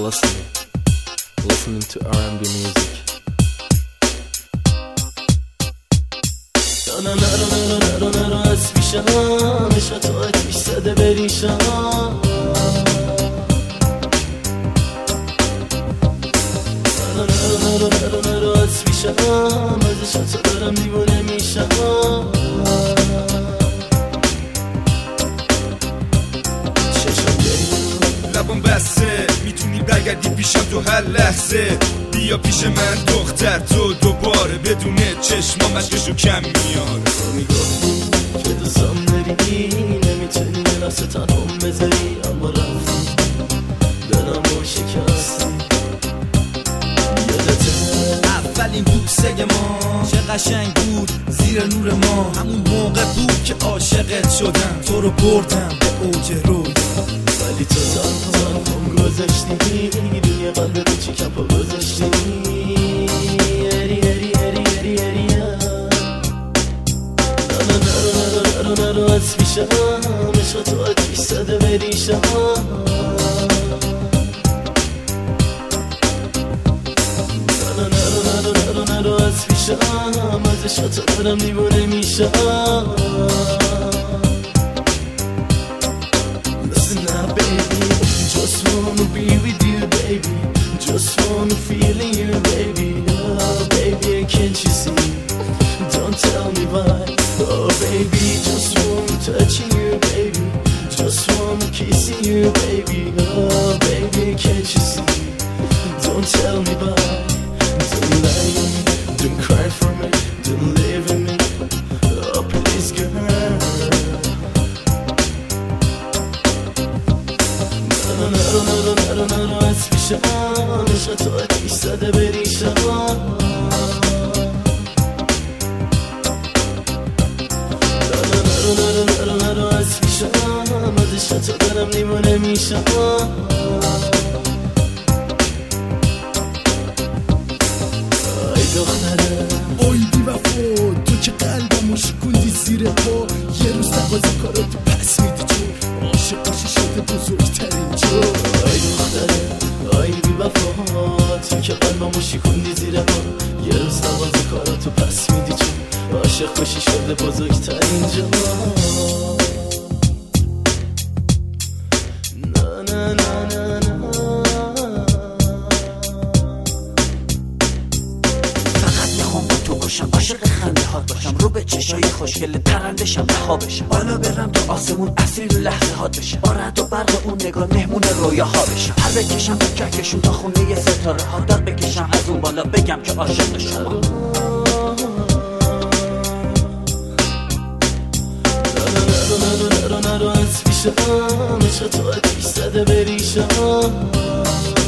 listening to R&B music. نرو از پیشم عشق تو آتیش زده بریشم نرو از پیشم از عشق تو دارم دیوونه میشم لبم بسته میتونی برگردی پیشم تو هر لحظه بیا پیش من دختر تو دوباره بدون چشمام اشکشو کم میاره تو میگفتی که دوستم داری نمیتونی نفس تنهم بذاری اما رفتی دلمو شکستی یادته اولین بوسه ما چه قشنگ بود زیر نور ما همون موقع بود که عاشقت شدم تو رو بردم به اوج روی ولی تو تنهم گذاشتی روی قلب رو چی کپا گذاشتی نرو از پیشم عشق تو آتیش زده بریشم نرو از پیشم از عشق تو دارم دیوونه میشم Listen now baby, just wanna be with you baby, just wanna feel in you baby, oh baby can't you see, don't tell me why, oh baby just wanna touch you baby, just wanna kiss you baby, oh baby can't you see, don't tell me why, don't lie to me, don't cry for me, don't leave me, oh please girl. نرو از پیشم عشق تو آتیش زده بریشم نرو از پیشم از عشق تو دارم دیوونه میشم ای دختره اوی بی وفا تو که قلبمو شکوندی زیر پا یه روز نوازی کاراتو پس میدی چون عاشقاشی شده بزرگترین جو ای دختره ای بی وفا تو که قلبمو شکوندی زیر پا یه روز نوازی کاراتو پس میدی چون عاشق باشی شده بزرگترین جو عاشق خنده هات باشم رو به چشای خوشگل پرندشم رها بشم بالا برم تو آسمون اسیر لحظه هات بشم با رعد و برق اون نگاه مهمون رویاها بشم پر بکشم به کهکشون تا خونه ستاره ها داد بکشم از اون بالا بگم که عاشق شما نرو از پیشم عشق تو آتیش زده بریشم